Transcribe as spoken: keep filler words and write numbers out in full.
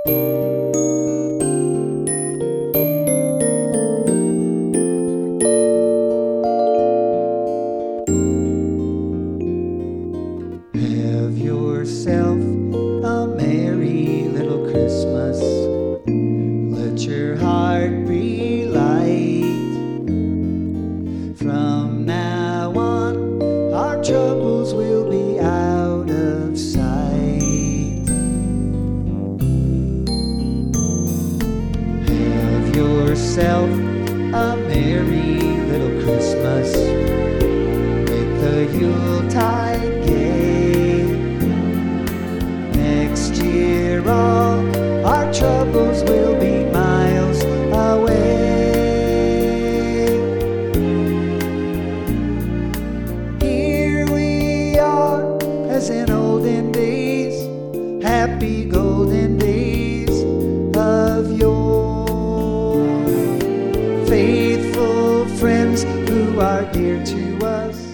Have yourself a merry little Christmas. Let your heart be light. From now on, our troubles will be out of sight. Have yourself a merry little Christmas. Make the Yuletide gay. Next year all our troubles will be miles away. Here we are as in olden days, happy golden days of yore. Faithful friends who are dear to us,